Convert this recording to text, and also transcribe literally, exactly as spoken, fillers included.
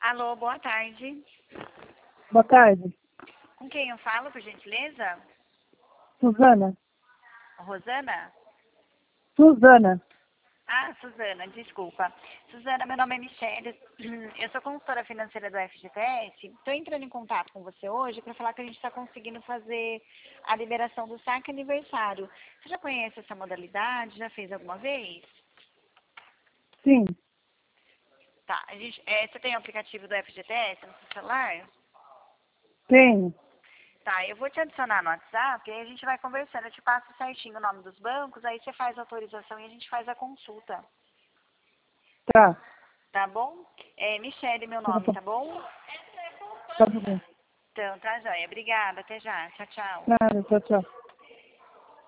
Alô, boa tarde. Boa tarde. Com quem eu falo, por gentileza? Suzana. Rosana? Suzana. Ah, Suzana, desculpa. Suzana, meu nome é Michelle. Eu sou consultora financeira do F G T S. Estou entrando em contato com você hoje para falar que a gente está conseguindo fazer a liberação do saque aniversário. Você já conhece essa modalidade? Já fez alguma vez? Sim, Tá. A gente, é, você tem o aplicativo do F G T S no seu celular? tenho. Tá, eu vou te adicionar no WhatsApp e aí a gente vai conversando. Eu te passo certinho o nome dos bancos, aí você faz a autorização e a gente faz a consulta. Tá. Tá bom? É Michele, meu Tá nome, bom. tá bom? Tá bom. Então, tá, joia. Obrigada. Até já. Tchau, tchau. Nada, tchau, tchau.